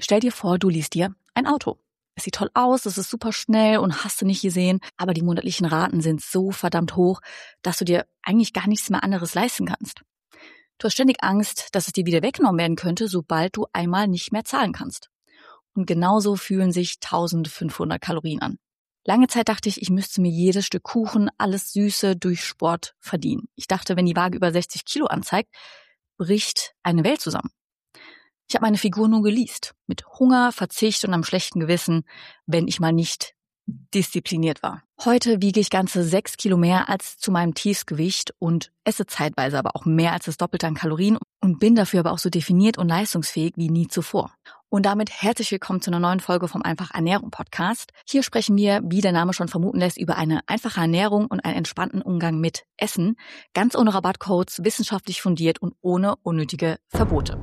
Stell dir vor, du liest dir ein Auto. Es sieht toll aus, es ist super schnell und hast du nicht gesehen, aber die monatlichen Raten sind so verdammt hoch, dass du dir eigentlich gar nichts mehr anderes leisten kannst. Du hast ständig Angst, dass es dir wieder weggenommen werden könnte, sobald du einmal nicht mehr zahlen kannst. Und genauso fühlen sich 1500 Kalorien an. Lange Zeit dachte ich, ich müsste mir jedes Stück Kuchen, alles Süße durch Sport verdienen. Ich dachte, wenn die Waage über 60 Kilo anzeigt, bricht eine Welt zusammen. Ich habe meine Figur nur geleast, mit Hunger, Verzicht und einem schlechten Gewissen, wenn ich mal nicht diszipliniert war. Heute wiege ich ganze 6 Kilo mehr als zu meinem Tiefsgewicht und esse zeitweise aber auch mehr als das Doppelte an Kalorien und bin dafür aber auch so definiert und leistungsfähig wie nie zuvor. Und damit herzlich willkommen zu einer neuen Folge vom Einfach Ernährung Podcast. Hier sprechen wir, wie der Name schon vermuten lässt, über eine einfache Ernährung und einen entspannten Umgang mit Essen, ganz ohne Rabattcodes, wissenschaftlich fundiert und ohne unnötige Verbote.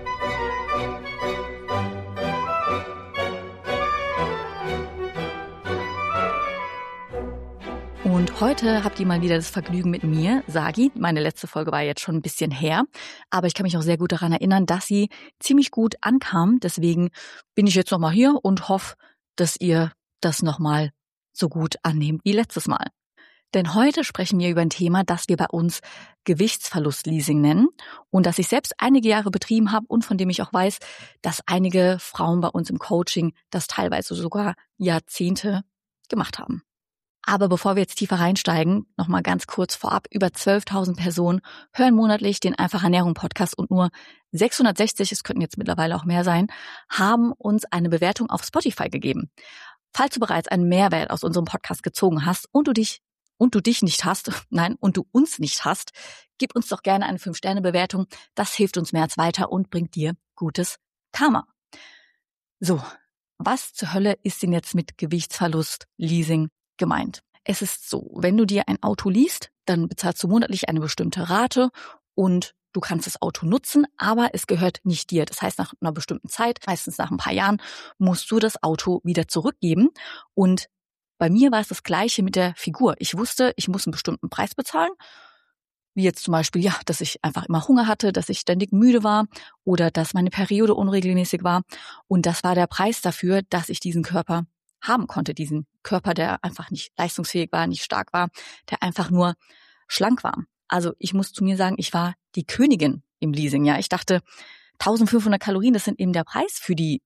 Und heute habt ihr mal wieder das Vergnügen mit mir, Sagi. Meine letzte Folge war jetzt schon ein bisschen her, aber ich kann mich auch sehr gut daran erinnern, dass sie ziemlich gut ankam. Deswegen bin ich jetzt nochmal hier und hoffe, dass ihr das nochmal so gut annehmt wie letztes Mal. Denn heute sprechen wir über ein Thema, das wir bei uns Gewichtsverlust-Leasing nennen und das ich selbst einige Jahre betrieben habe und von dem ich auch weiß, dass einige Frauen bei uns im Coaching das teilweise sogar Jahrzehnte gemacht haben. Aber bevor wir jetzt tiefer reinsteigen, nochmal ganz kurz vorab, über 12.000 Personen hören monatlich den Einfach Ernährung Podcast und nur 660, es könnten jetzt mittlerweile auch mehr sein, haben uns eine Bewertung auf Spotify gegeben. Falls du bereits einen Mehrwert aus unserem Podcast gezogen hast und du dich nicht hast, und du uns nicht hast, gib uns doch gerne eine 5-Sterne-Bewertung. Das hilft uns mehr als weiter und bringt dir gutes Karma. So, was zur Hölle ist denn jetzt mit Gewichtsverlust, Leasing gemeint? Es ist so, wenn du dir ein Auto liest, dann bezahlst du monatlich eine bestimmte Rate und du kannst das Auto nutzen, aber es gehört nicht dir. Das heißt, nach einer bestimmten Zeit, meistens nach ein paar Jahren, musst du das Auto wieder zurückgeben. Und bei mir war es das Gleiche mit der Figur. Ich wusste, ich muss einen bestimmten Preis bezahlen, wie jetzt zum Beispiel, dass ich einfach immer Hunger hatte, dass ich ständig müde war oder dass meine Periode unregelmäßig war. Und das war der Preis dafür, dass ich diesen Körper haben konnte, diesen Körper, der einfach nicht leistungsfähig war, nicht stark war, der einfach nur schlank war. Also ich muss zu mir sagen, ich war die Königin im Leasing. Ja, ich dachte, 1500 Kalorien, das sind eben der Preis für die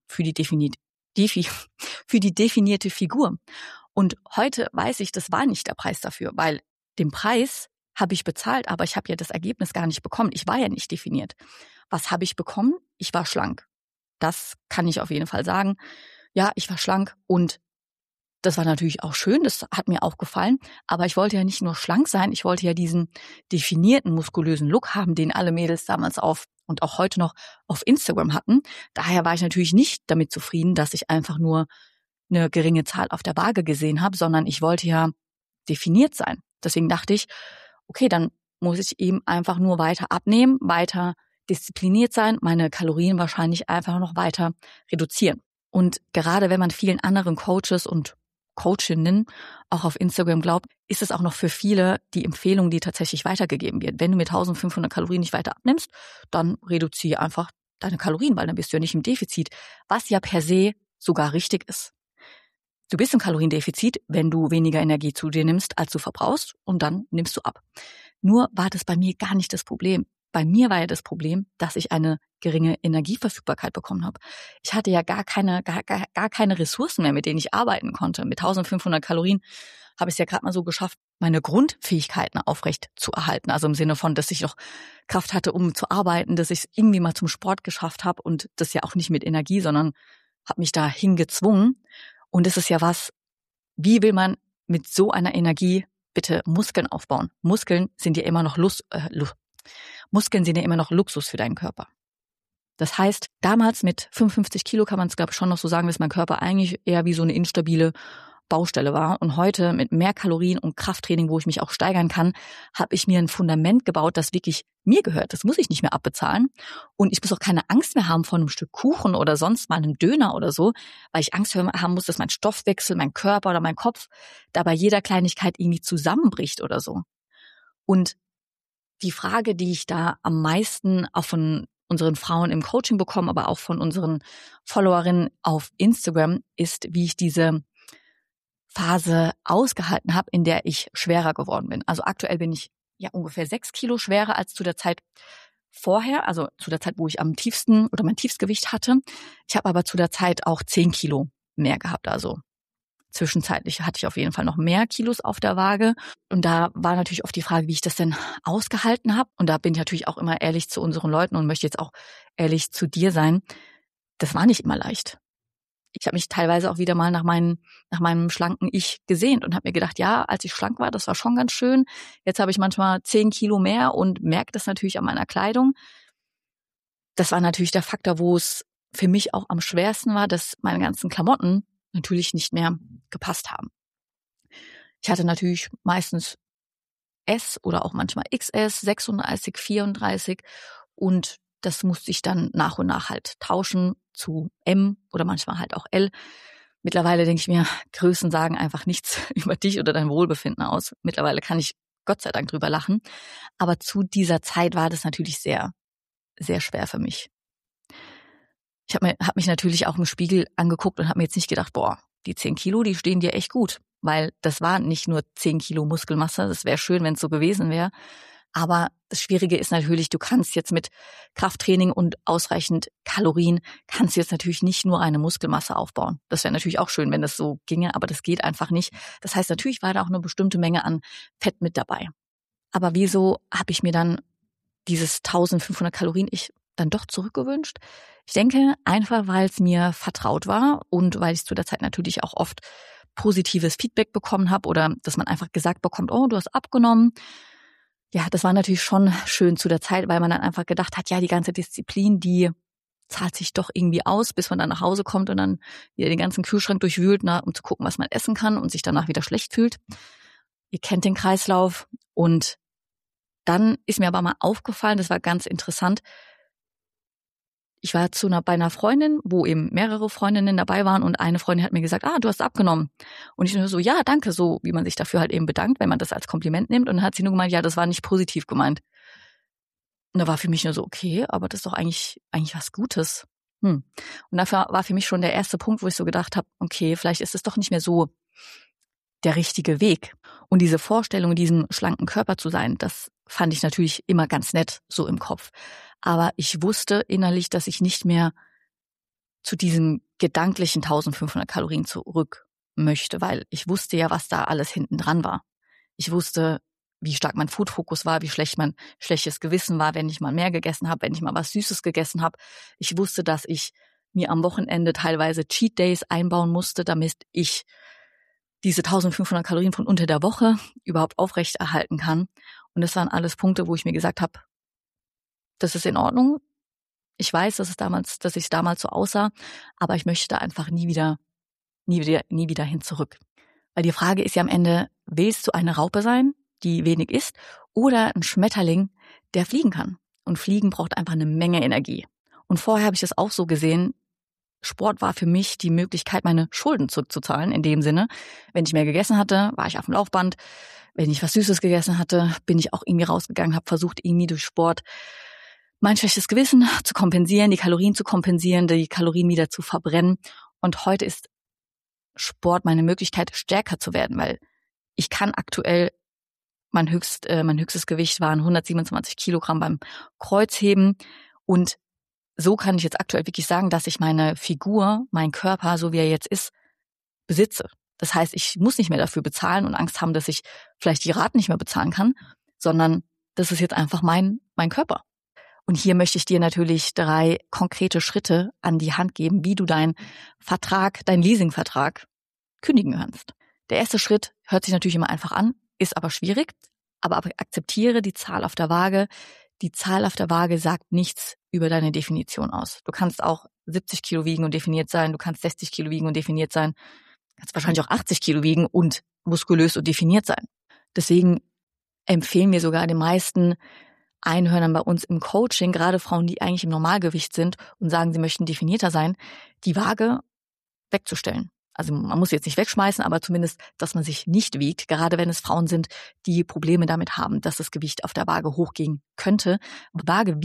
definierte Figur. Und heute weiß ich, das war nicht der Preis dafür, weil den Preis habe ich bezahlt, aber ich habe ja das Ergebnis gar nicht bekommen. Ich war ja nicht definiert. Was habe ich bekommen? Ich war schlank. Das kann ich auf jeden Fall sagen. Ja, ich war schlank und das war natürlich auch schön, das hat mir auch gefallen, aber ich wollte ja nicht nur schlank sein, ich wollte ja diesen definierten, muskulösen Look haben, den alle Mädels damals und auch heute noch auf Instagram hatten. Daher war ich natürlich nicht damit zufrieden, dass ich einfach nur eine geringe Zahl auf der Waage gesehen habe, sondern ich wollte ja definiert sein. Deswegen dachte ich, okay, dann muss ich eben einfach nur weiter abnehmen, weiter diszipliniert sein, meine Kalorien wahrscheinlich einfach noch weiter reduzieren. Und gerade wenn man vielen anderen Coaches und Coachinnen auch auf Instagram glaubt, ist es auch noch für viele die Empfehlung, die tatsächlich weitergegeben wird. Wenn du mit 1500 Kalorien nicht weiter abnimmst, dann reduziere einfach deine Kalorien, weil dann bist du ja nicht im Defizit, was ja per se sogar richtig ist. Du bist im Kaloriendefizit, wenn du weniger Energie zu dir nimmst, als du verbrauchst, und dann nimmst du ab. Nur war das bei mir gar nicht das Problem. Bei mir war ja das Problem, dass ich eine geringe Energieverfügbarkeit bekommen habe. Ich hatte ja gar keine Ressourcen mehr, mit denen ich arbeiten konnte. Mit 1500 Kalorien habe ich es ja gerade mal so geschafft, meine Grundfähigkeiten aufrecht zu erhalten. Also im Sinne von, dass ich noch Kraft hatte, um zu arbeiten, dass ich es irgendwie mal zum Sport geschafft habe und das ja auch nicht mit Energie, sondern habe mich dahin gezwungen. Und es ist ja was, wie will man mit so einer Energie bitte Muskeln aufbauen? Muskeln sind ja immer noch Luxus für deinen Körper. Das heißt, damals mit 55 Kilo kann man es, glaube ich, schon noch so sagen, dass mein Körper eigentlich eher wie so eine instabile Baustelle war. Und heute mit mehr Kalorien und Krafttraining, wo ich mich auch steigern kann, habe ich mir ein Fundament gebaut, das wirklich mir gehört. Das muss ich nicht mehr abbezahlen. Und ich muss auch keine Angst mehr haben vor einem Stück Kuchen oder sonst mal einem Döner oder so, weil ich Angst haben muss, dass mein Stoffwechsel, mein Körper oder mein Kopf da bei jeder Kleinigkeit irgendwie zusammenbricht oder so. Und die Frage, die ich da am meisten auch von unseren Frauen im Coaching bekommen, aber auch von unseren Followerinnen auf Instagram, ist, wie ich diese Phase ausgehalten habe, in der ich schwerer geworden bin. Also aktuell bin ich ja ungefähr 6 Kilo schwerer als zu der Zeit vorher, also zu der Zeit, wo ich am tiefsten oder mein Tiefstgewicht hatte. Ich habe aber zu der Zeit auch 10 Kilo mehr gehabt. Also zwischenzeitlich hatte ich auf jeden Fall noch mehr Kilos auf der Waage. Und da war natürlich oft die Frage, wie ich das denn ausgehalten habe. Und da bin ich natürlich auch immer ehrlich zu unseren Leuten und möchte jetzt auch ehrlich zu dir sein. Das war nicht immer leicht. Ich habe mich teilweise auch wieder mal nach meinem schlanken Ich gesehnt und habe mir gedacht, ja, als ich schlank war, das war schon ganz schön. Jetzt habe ich manchmal 10 Kilo mehr und merke das natürlich an meiner Kleidung. Das war natürlich der Faktor, wo es für mich auch am schwersten war, dass meine ganzen Klamotten natürlich nicht mehr gepasst haben. Ich hatte natürlich meistens S oder auch manchmal XS, 36, 34 und das musste ich dann nach und nach halt tauschen zu M oder manchmal halt auch L. Mittlerweile denke ich mir, Größen sagen einfach nichts über dich oder dein Wohlbefinden aus. Mittlerweile kann ich Gott sei Dank drüber lachen. Aber zu dieser Zeit war das natürlich sehr, sehr schwer für mich. Ich hab mich natürlich auch im Spiegel angeguckt und habe mir jetzt nicht gedacht, boah, die 10 Kilo, die stehen dir echt gut. Weil das war nicht nur 10 Kilo Muskelmasse. Das wäre schön, wenn es so gewesen wäre. Aber das Schwierige ist natürlich, du kannst jetzt mit Krafttraining und ausreichend Kalorien, kannst du jetzt natürlich nicht nur eine Muskelmasse aufbauen. Das wäre natürlich auch schön, wenn das so ginge, aber das geht einfach nicht. Das heißt, natürlich war da auch eine bestimmte Menge an Fett mit dabei. Aber wieso habe ich mir dann dieses 1500 Kalorien ich dann doch zurückgewünscht? Ich denke einfach, weil es mir vertraut war und weil ich zu der Zeit natürlich auch oft positives Feedback bekommen habe oder dass man einfach gesagt bekommt, oh, du hast abgenommen. Ja, das war natürlich schon schön zu der Zeit, weil man dann einfach gedacht hat, ja, die ganze Disziplin, die zahlt sich doch irgendwie aus, bis man dann nach Hause kommt und dann wieder den ganzen Kühlschrank durchwühlt, um zu gucken, was man essen kann und sich danach wieder schlecht fühlt. Ihr kennt den Kreislauf. Und dann ist mir aber mal aufgefallen, das war ganz interessant, ich war bei einer Freundin, wo eben mehrere Freundinnen dabei waren und eine Freundin hat mir gesagt, du hast abgenommen. Und ich nur so, ja, danke, so wie man sich dafür halt eben bedankt, wenn man das als Kompliment nimmt. Und dann hat sie nur gemeint, ja, das war nicht positiv gemeint. Und da war für mich nur so, okay, aber das ist doch eigentlich was Gutes. Und dafür war für mich schon der erste Punkt, wo ich so gedacht habe, okay, vielleicht ist es doch nicht mehr so der richtige Weg. Und diese Vorstellung, in diesem schlanken Körper zu sein, das fand ich natürlich immer ganz nett so im Kopf. Aber ich wusste innerlich, dass ich nicht mehr zu diesem gedanklichen 1500 Kalorien zurück möchte, weil ich wusste ja, was da alles hinten dran war. Ich wusste, wie stark mein Food-Fokus war, wie schlecht mein schlechtes Gewissen war, wenn ich mal mehr gegessen habe, wenn ich mal was Süßes gegessen habe. Ich wusste, dass ich mir am Wochenende teilweise Cheat Days einbauen musste, damit ich diese 1500 Kalorien von unter der Woche überhaupt aufrechterhalten kann. Und das waren alles Punkte, wo ich mir gesagt habe, das ist in Ordnung. Ich weiß, dass ich damals so aussah, aber ich möchte da einfach nie wieder hin zurück. Weil die Frage ist ja am Ende, willst du eine Raupe sein, die wenig isst, oder ein Schmetterling, der fliegen kann? Und Fliegen braucht einfach eine Menge Energie. Und vorher habe ich das auch so gesehen, Sport war für mich die Möglichkeit, meine Schulden zurückzuzahlen, in dem Sinne. Wenn ich mehr gegessen hatte, war ich auf dem Laufband. Wenn ich was Süßes gegessen hatte, bin ich auch irgendwie rausgegangen, habe versucht, irgendwie durch Sport mein schlechtes Gewissen zu kompensieren, die Kalorien zu kompensieren, die Kalorien wieder zu verbrennen. Und heute ist Sport meine Möglichkeit, stärker zu werden, weil ich kann aktuell, mein höchstes Gewicht waren 127 Kilogramm beim Kreuzheben. Und so kann ich jetzt aktuell wirklich sagen, dass ich meine Figur, meinen Körper, so wie er jetzt ist, besitze. Das heißt, ich muss nicht mehr dafür bezahlen und Angst haben, dass ich vielleicht die Raten nicht mehr bezahlen kann, sondern das ist jetzt einfach mein Körper. Und hier möchte ich dir natürlich 3 konkrete Schritte an die Hand geben, wie du deinen Leasingvertrag kündigen kannst. Der erste Schritt hört sich natürlich immer einfach an, ist aber schwierig, aber akzeptiere die Zahl auf der Waage. Die Zahl auf der Waage sagt nichts über deine Definition aus. Du kannst auch 70 Kilo wiegen und definiert sein, du kannst 60 Kilo wiegen und definiert sein, du kannst wahrscheinlich auch 80 Kilo wiegen und muskulös und definiert sein. Deswegen empfehlen wir sogar den meisten Einhörnern bei uns im Coaching, gerade Frauen, die eigentlich im Normalgewicht sind und sagen, sie möchten definierter sein, die Waage wegzustellen. Also man muss jetzt nicht wegschmeißen, aber zumindest, dass man sich nicht wiegt, gerade wenn es Frauen sind, die Probleme damit haben, dass das Gewicht auf der Waage hochgehen könnte. Die Waage wird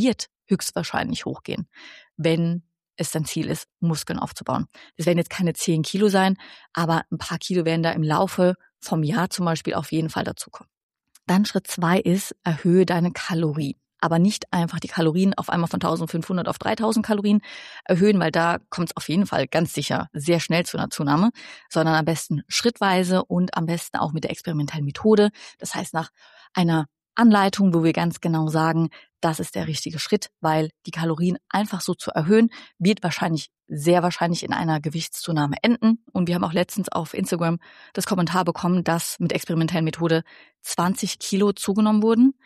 höchstwahrscheinlich hochgehen, wenn es dein Ziel ist, Muskeln aufzubauen. Das werden jetzt keine 10 Kilo sein, aber ein paar Kilo werden da im Laufe vom Jahr zum Beispiel auf jeden Fall dazukommen. Dann Schritt 2 ist, erhöhe deine Kalorien. Aber nicht einfach die Kalorien auf einmal von 1500 auf 3000 Kalorien erhöhen, weil da kommt es auf jeden Fall ganz sicher sehr schnell zu einer Zunahme, sondern am besten schrittweise und am besten auch mit der experimentellen Methode. Das heißt, nach einer Anleitung, wo wir ganz genau sagen, das ist der richtige Schritt, weil die Kalorien einfach so zu erhöhen, wird sehr wahrscheinlich in einer Gewichtszunahme enden. Und wir haben auch letztens auf Instagram das Kommentar bekommen, dass mit experimentellen Methode 20 Kilo zugenommen wurden.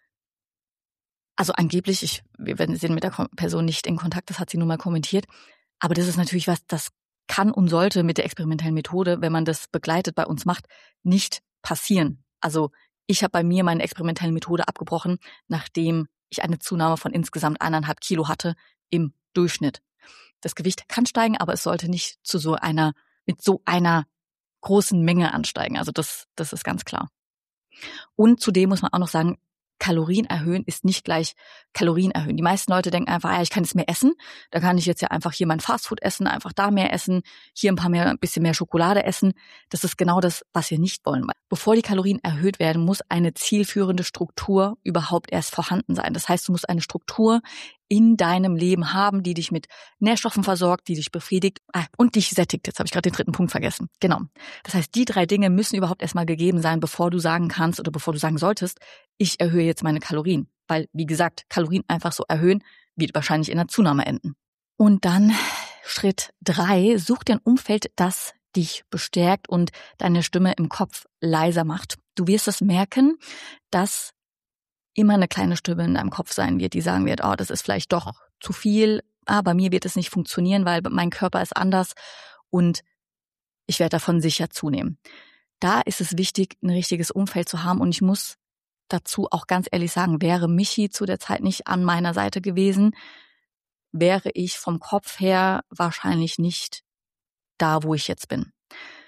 Also angeblich, wir sind mit der Person nicht in Kontakt, das hat sie nur mal kommentiert. Aber das ist natürlich was, das kann und sollte mit der experimentellen Methode, wenn man das begleitet bei uns macht, nicht passieren. Also ich habe bei mir meine experimentelle Methode abgebrochen, nachdem ich eine Zunahme von insgesamt 1,5 Kilo hatte im Durchschnitt. Das Gewicht kann steigen, aber es sollte nicht mit so einer großen Menge ansteigen. Also das ist ganz klar. Und zudem muss man auch noch sagen, Kalorien erhöhen ist nicht gleich Kalorien erhöhen. Die meisten Leute denken einfach, ich kann jetzt mehr essen. Da kann ich jetzt ja einfach hier mein Fastfood essen, einfach da mehr essen, hier ein bisschen mehr Schokolade essen. Das ist genau das, was wir nicht wollen. Bevor die Kalorien erhöht werden, muss eine zielführende Struktur überhaupt erst vorhanden sein. Das heißt, du musst eine Struktur in deinem Leben haben, die dich mit Nährstoffen versorgt, die dich befriedigt und dich sättigt. Jetzt habe ich gerade den 3. Punkt vergessen. Genau. Das heißt, die 3 Dinge müssen überhaupt erstmal gegeben sein, bevor du sagen kannst oder bevor du sagen solltest, ich erhöhe jetzt meine Kalorien. Weil, wie gesagt, Kalorien einfach so erhöhen, wird wahrscheinlich in einer Zunahme enden. Und dann Schritt 3, such dir ein Umfeld, das dich bestärkt und deine Stimme im Kopf leiser macht. Du wirst es merken, dass immer eine kleine Stimme in deinem Kopf sein wird, die sagen wird, das ist vielleicht doch zu viel, bei mir wird es nicht funktionieren, weil mein Körper ist anders und ich werde davon sicher zunehmen. Da ist es wichtig, ein richtiges Umfeld zu haben und ich muss dazu auch ganz ehrlich sagen, wäre Michi zu der Zeit nicht an meiner Seite gewesen, wäre ich vom Kopf her wahrscheinlich nicht da, wo ich jetzt bin.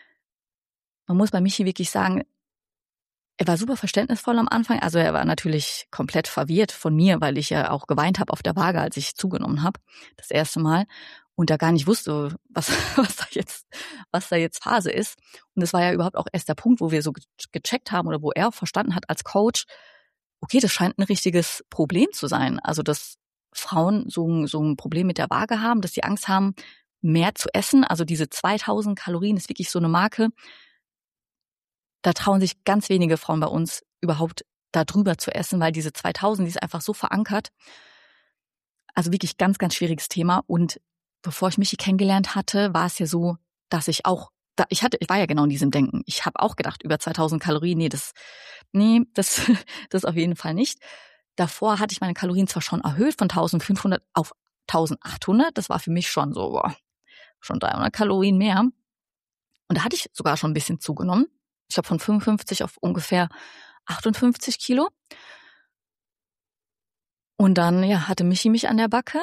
Man muss bei Michi wirklich sagen, er war super verständnisvoll am Anfang. Also er war natürlich komplett verwirrt von mir, weil ich ja auch geweint habe auf der Waage, als ich zugenommen habe, das erste Mal. Und da gar nicht wusste, was da jetzt Phase ist. Und es war ja überhaupt auch erst der Punkt, wo wir so gecheckt haben oder wo er auch verstanden hat als Coach, okay, das scheint ein richtiges Problem zu sein. Also dass Frauen so ein Problem mit der Waage haben, dass sie Angst haben, mehr zu essen. Also diese 2000 Kalorien ist wirklich so eine Marke. Da trauen sich ganz wenige Frauen bei uns überhaupt da drüber zu essen, weil diese 2000, die ist einfach so verankert. Also wirklich ganz, ganz schwieriges Thema. Und bevor ich Michi kennengelernt hatte, war es ja so, dass ich war ja genau in diesem Denken. Ich habe auch gedacht, über 2000 Kalorien, das auf jeden Fall nicht. Davor hatte ich meine Kalorien zwar schon erhöht von 1500 auf 1800. Das war für mich schon so, schon 300 Kalorien mehr. Und da hatte ich sogar schon ein bisschen zugenommen. Ich habe von 55 auf ungefähr 58 Kilo. Und dann, hatte Michi mich an der Backe.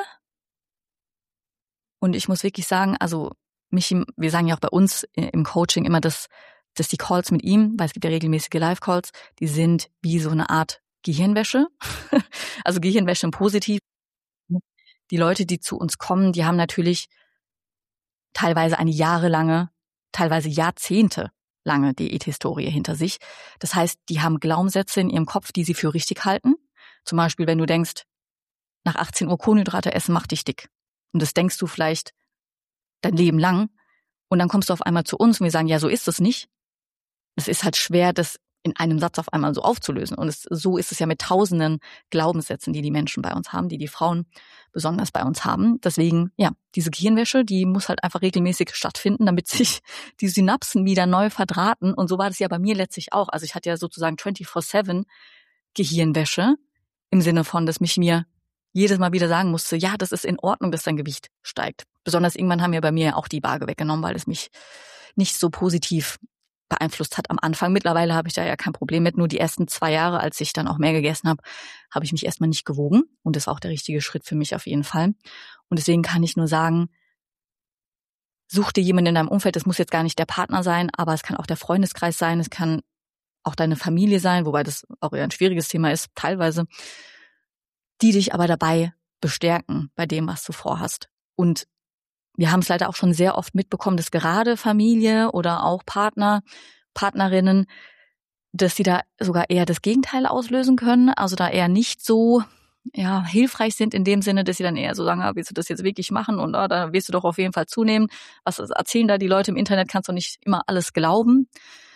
Und ich muss wirklich sagen, also Michi, wir sagen ja auch bei uns im Coaching immer, dass die Calls mit ihm, weil es gibt ja regelmäßige Live-Calls, die sind wie so eine Art Gehirnwäsche. Also Gehirnwäsche im Positiv. Die Leute, die zu uns kommen, die haben natürlich teilweise eine jahrelange, teilweise jahrzehntelange Diäthistorie hinter sich. Das heißt, die haben Glaubenssätze in ihrem Kopf, die sie für richtig halten. Zum Beispiel, wenn du denkst, nach 18 Uhr Kohlenhydrate essen macht dich dick. Und das denkst du vielleicht dein Leben lang. Und dann kommst du auf einmal zu uns und wir sagen, ja, so ist es nicht. Es ist halt schwer, das in einem Satz auf einmal so aufzulösen. Und so ist es ja mit tausenden Glaubenssätzen, die Menschen bei uns haben, die Frauen besonders bei uns haben. Deswegen, diese Gehirnwäsche, die muss halt einfach regelmäßig stattfinden, damit sich die Synapsen wieder neu verdrahten. Und so war das ja bei mir letztlich auch. Also ich hatte ja sozusagen 24/7 Gehirnwäsche im Sinne von, dass mich mir jedes Mal wieder sagen musste, ja, das ist in Ordnung, dass dein Gewicht steigt. Besonders irgendwann haben wir bei mir auch die Waage weggenommen, weil es mich nicht so positiv beeinflusst hat am Anfang. Mittlerweile habe ich da ja kein Problem mit. Nur die ersten 2 Jahre, als ich dann auch mehr gegessen habe, habe ich mich erstmal nicht gewogen. Und das war auch der richtige Schritt für mich auf jeden Fall. Und deswegen kann ich nur sagen, such dir jemanden in deinem Umfeld. Das muss jetzt gar nicht der Partner sein, aber es kann auch der Freundeskreis sein. Es kann auch deine Familie sein, wobei das auch eher ein schwieriges Thema ist, teilweise, die dich aber dabei bestärken bei dem, was du vorhast. Und wir haben es leider auch schon sehr oft mitbekommen, dass gerade Familie oder auch Partner, Partnerinnen, dass sie da sogar eher das Gegenteil auslösen können, also da eher nicht so hilfreich sind in dem Sinne, dass sie dann eher so sagen, willst du das jetzt wirklich machen und da wirst du doch auf jeden Fall zunehmen. Was erzählen da die Leute im Internet, kannst du nicht immer alles glauben.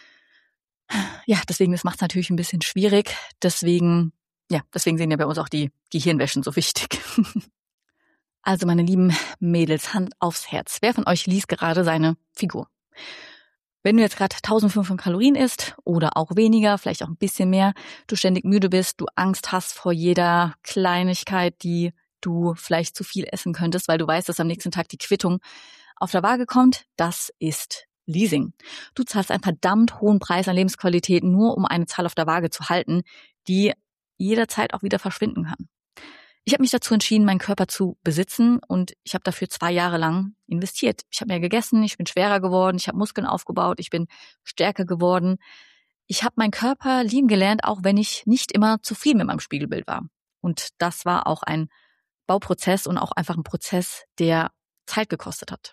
Ja, deswegen, das macht es natürlich ein bisschen schwierig. Deswegen sind ja bei uns auch die Gehirnwäschen so wichtig. Also meine lieben Mädels, Hand aufs Herz. Wer von euch liest gerade seine Figur? Wenn du jetzt gerade 1500 Kalorien isst oder auch weniger, vielleicht auch ein bisschen mehr, du ständig müde bist, du Angst hast vor jeder Kleinigkeit, die du vielleicht zu viel essen könntest, weil du weißt, dass am nächsten Tag die Quittung auf der Waage kommt, das ist Leasing. Du zahlst einen verdammt hohen Preis an Lebensqualität, nur um eine Zahl auf der Waage zu halten, die jederzeit auch wieder verschwinden kann. Ich habe mich dazu entschieden, meinen Körper zu besitzen und ich habe dafür 2 Jahre lang investiert. Ich habe mehr gegessen, ich bin schwerer geworden, ich habe Muskeln aufgebaut, ich bin stärker geworden. Ich habe meinen Körper lieben gelernt, auch wenn ich nicht immer zufrieden mit meinem Spiegelbild war. Und das war auch ein Bauprozess und auch einfach ein Prozess, der Zeit gekostet hat.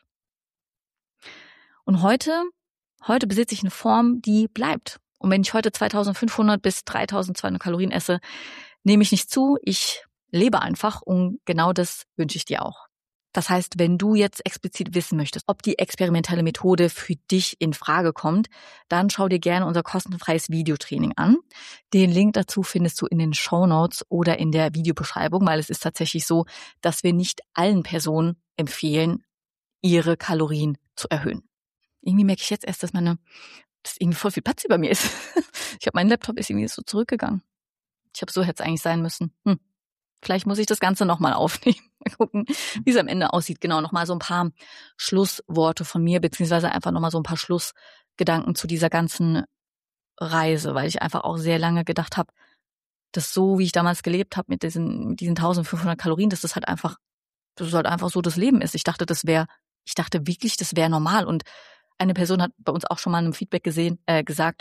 Und heute besitze ich eine Form, die bleibt. Und wenn ich heute 2500 bis 3200 Kalorien esse, nehme ich nicht zu, ich lebe einfach und genau das wünsche ich dir auch. Das heißt, wenn du jetzt explizit wissen möchtest, ob die experimentelle Methode für dich in Frage kommt, dann schau dir gerne unser kostenfreies Videotraining an. Den Link dazu findest du in den Shownotes oder in der Videobeschreibung, weil es ist tatsächlich so, dass wir nicht allen Personen empfehlen, ihre Kalorien zu erhöhen. Irgendwie merke ich jetzt erst, dass irgendwie voll viel Platz über mir ist. Mein Laptop ist irgendwie so zurückgegangen. So hätte es eigentlich sein müssen. Vielleicht muss ich das Ganze nochmal aufnehmen. Mal gucken, wie es am Ende aussieht. Genau, nochmal so ein paar Schlussworte von mir, beziehungsweise einfach nochmal so ein paar Schlussgedanken zu dieser ganzen Reise, weil ich einfach auch sehr lange gedacht habe, dass so, wie ich damals gelebt habe mit diesen 1500 Kalorien, dass das halt einfach so das Leben ist. Ich dachte wirklich, das wäre normal. Und eine Person hat bei uns auch schon mal in einem Feedback gesagt,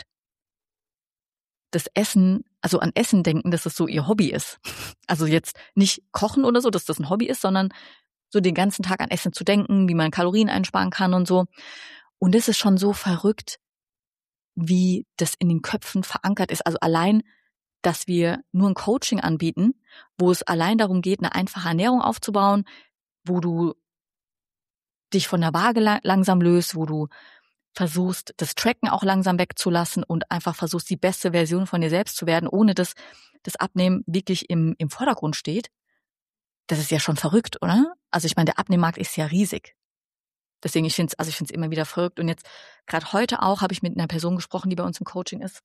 das Essen, also an Essen denken, dass es so ihr Hobby ist. Also jetzt nicht kochen oder so, dass das ein Hobby ist, sondern so den ganzen Tag an Essen zu denken, wie man Kalorien einsparen kann und so. Und es ist schon so verrückt, wie das in den Köpfen verankert ist. Also allein, dass wir nur ein Coaching anbieten, wo es allein darum geht, eine einfache Ernährung aufzubauen, wo du dich von der Waage langsam löst, wo du versuchst, das Tracken auch langsam wegzulassen und einfach versuchst, die beste Version von dir selbst zu werden, ohne dass das Abnehmen wirklich im Vordergrund steht. Das ist ja schon verrückt, oder? Also ich meine, der Abnehmmarkt ist ja riesig. Deswegen, ich finde es immer wieder verrückt. Und jetzt, gerade heute auch, habe ich mit einer Person gesprochen, die bei uns im Coaching ist,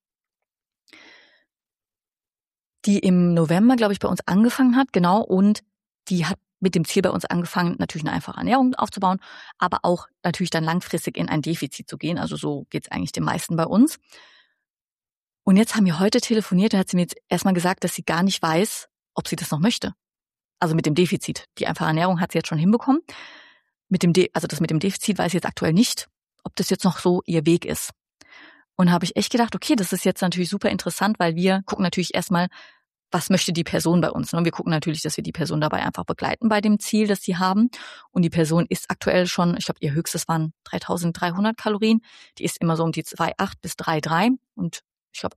die im November, glaube ich, bei uns angefangen hat, genau, und die hat mit dem Ziel bei uns angefangen, natürlich eine einfache Ernährung aufzubauen, aber auch natürlich dann langfristig in ein Defizit zu gehen. Also so geht es eigentlich den meisten bei uns. Und jetzt haben wir heute telefoniert, da hat sie mir jetzt erstmal gesagt, dass sie gar nicht weiß, ob sie das noch möchte. Also mit dem Defizit. Die einfache Ernährung hat sie jetzt schon hinbekommen. Das mit dem Defizit weiß sie jetzt aktuell nicht, ob das jetzt noch so ihr Weg ist. Und habe ich echt gedacht, okay, das ist jetzt natürlich super interessant, weil wir gucken natürlich erstmal, was möchte die Person bei uns? Und wir gucken natürlich, dass wir die Person dabei einfach begleiten bei dem Ziel, das sie haben. Und die Person ist aktuell schon, ich glaube, ihr höchstes waren 3300 Kalorien. Die ist immer so um die 2,8 bis 3,3 und ich glaube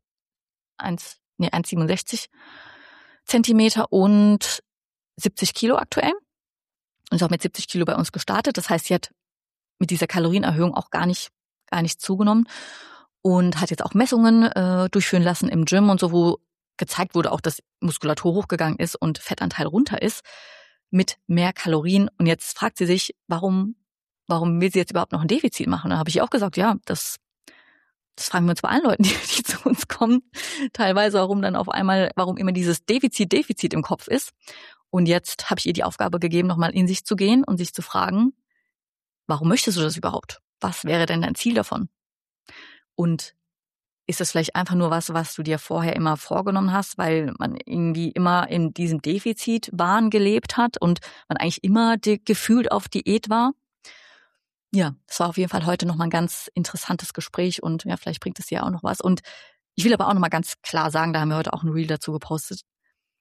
1,67 Zentimeter und 70 Kilo aktuell. Und ist auch mit 70 Kilo bei uns gestartet. Das heißt, sie hat mit dieser Kalorienerhöhung auch gar nicht zugenommen und hat jetzt auch Messungen durchführen lassen im Gym und so, wo gezeigt wurde auch, dass Muskulatur hochgegangen ist und Fettanteil runter ist mit mehr Kalorien. Und jetzt fragt sie sich, warum will sie jetzt überhaupt noch ein Defizit machen? Da habe ich ihr auch gesagt, ja, das fragen wir uns bei allen Leuten, die zu uns kommen. Teilweise, warum immer dieses Defizit im Kopf ist. Und jetzt habe ich ihr die Aufgabe gegeben, nochmal in sich zu gehen und sich zu fragen, warum möchtest du das überhaupt? Was wäre denn dein Ziel davon? Und ist das vielleicht einfach nur was du dir vorher immer vorgenommen hast, weil man irgendwie immer in diesem Defizitwahn gelebt hat und man eigentlich immer gefühlt auf Diät war? Ja, das war auf jeden Fall heute nochmal ein ganz interessantes Gespräch und ja, vielleicht bringt es dir auch noch was. Und ich will aber auch nochmal ganz klar sagen, da haben wir heute auch ein Reel dazu gepostet,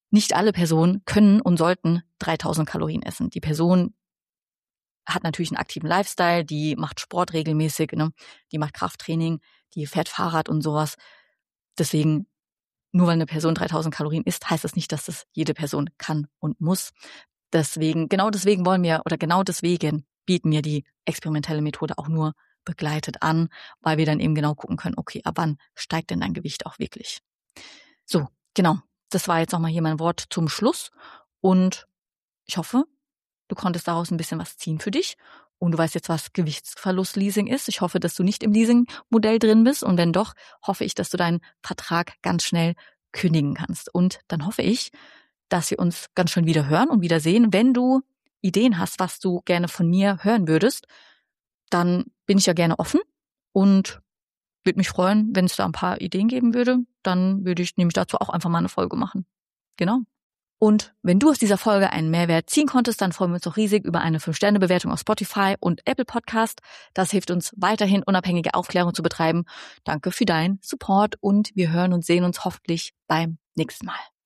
nicht alle Personen können und sollten 3000 Kalorien essen. Die Person hat natürlich einen aktiven Lifestyle, die macht Sport regelmäßig, ne? Die macht Krafttraining, die fährt Fahrrad und sowas. Deswegen, nur weil eine Person 3000 Kalorien isst, heißt das nicht, dass das jede Person kann und muss. Genau deswegen bieten wir die experimentelle Methode auch nur begleitet an, weil wir dann eben genau gucken können, okay, ab wann steigt denn dein Gewicht auch wirklich? So, genau. Das war jetzt nochmal hier mein Wort zum Schluss und ich hoffe, du konntest daraus ein bisschen was ziehen für dich und du weißt jetzt, was Gewichtsverlust-Leasing ist. Ich hoffe, dass du nicht im Leasing-Modell drin bist und wenn doch, hoffe ich, dass du deinen Vertrag ganz schnell kündigen kannst. Und dann hoffe ich, dass wir uns ganz schön wieder hören und wieder sehen. Wenn du Ideen hast, was du gerne von mir hören würdest, dann bin ich ja gerne offen und würde mich freuen, wenn es da ein paar Ideen geben würde. Dann würde ich nämlich dazu auch einfach mal eine Folge machen. Genau. Und wenn du aus dieser Folge einen Mehrwert ziehen konntest, dann freuen wir uns auch riesig über eine 5-Sterne-Bewertung auf Spotify und Apple Podcast. Das hilft uns weiterhin, unabhängige Aufklärung zu betreiben. Danke für deinen Support und wir hören und sehen uns hoffentlich beim nächsten Mal.